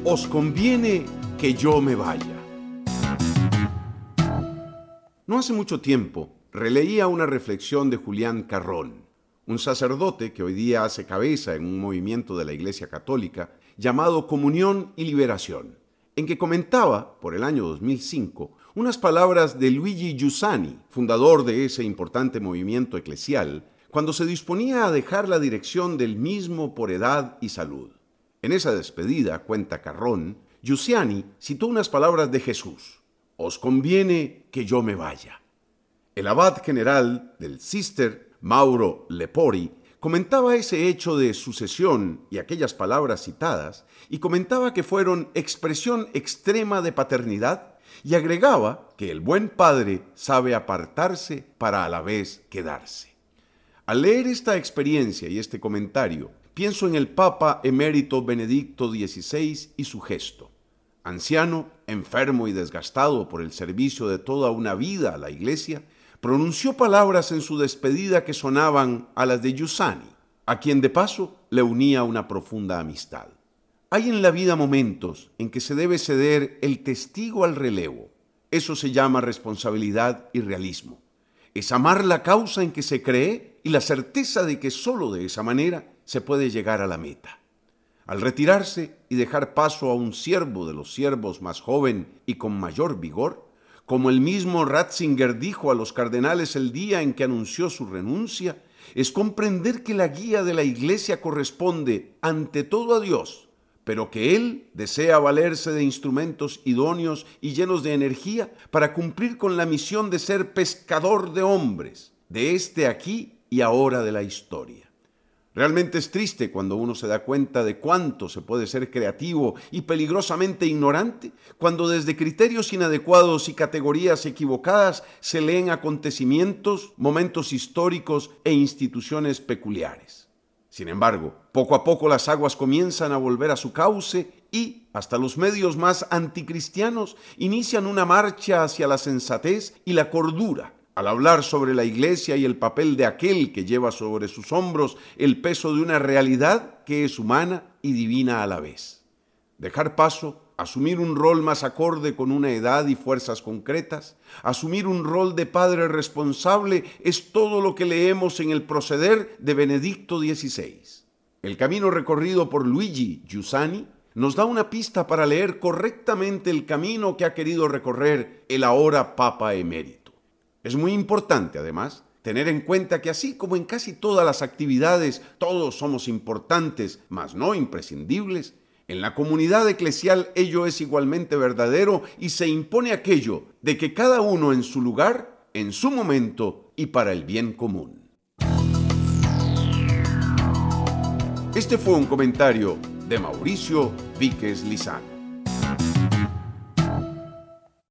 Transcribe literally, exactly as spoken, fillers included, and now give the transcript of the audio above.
os conviene que yo me vaya. No hace mucho tiempo releía una reflexión de Julián Carrón, un sacerdote que hoy día hace cabeza en un movimiento de la Iglesia Católica llamado Comunión y Liberación, en que comentaba, por el año dos mil cinco, unas palabras de Luigi Giussani, fundador de ese importante movimiento eclesial, cuando se disponía a dejar la dirección del mismo por edad y salud. En esa despedida, cuenta Carrón, Giussani citó unas palabras de Jesús: «Os conviene que yo me vaya». El abad general del Cister, Mauro Lepori, comentaba ese hecho de sucesión y aquellas palabras citadas, y comentaba que fueron expresión extrema de paternidad, y agregaba que el buen padre sabe apartarse para a la vez quedarse. Al leer esta experiencia y este comentario, pienso en el Papa emérito Benedicto dieciséis y su gesto. Anciano, enfermo y desgastado por el servicio de toda una vida a la Iglesia, pronunció palabras en su despedida que sonaban a las de Giussani, a quien de paso le unía una profunda amistad. Hay en la vida momentos en que se debe ceder el testigo al relevo. Eso se llama responsabilidad y realismo. Es amar la causa en que se cree y la certeza de que solo de esa manera se puede llegar a la meta. Al retirarse y dejar paso a un siervo de los siervos más joven y con mayor vigor, como el mismo Ratzinger dijo a los cardenales el día en que anunció su renuncia, es comprender que la guía de la Iglesia corresponde ante todo a Dios, pero que Él desea valerse de instrumentos idóneos y llenos de energía para cumplir con la misión de ser pescador de hombres, de este aquí y ahora de la historia. Realmente es triste cuando uno se da cuenta de cuánto se puede ser creativo y peligrosamente ignorante, cuando desde criterios inadecuados y categorías equivocadas se leen acontecimientos, momentos históricos e instituciones peculiares. Sin embargo, poco a poco las aguas comienzan a volver a su cauce y, hasta los medios más anticristianos, inician una marcha hacia la sensatez y la cordura, al hablar sobre la Iglesia y el papel de aquel que lleva sobre sus hombros el peso de una realidad que es humana y divina a la vez. Dejar paso, asumir un rol más acorde con una edad y fuerzas concretas, asumir un rol de padre responsable es todo lo que leemos en el proceder de Benedicto dieciséis. El camino recorrido por Luigi Giussani nos da una pista para leer correctamente el camino que ha querido recorrer el ahora Papa emérito. Es muy importante, además, tener en cuenta que así como en casi todas las actividades todos somos importantes, mas no imprescindibles, en la comunidad eclesial ello es igualmente verdadero y se impone aquello de que cada uno en su lugar, en su momento y para el bien común. Este fue un comentario de Mauricio Víquez Lizano.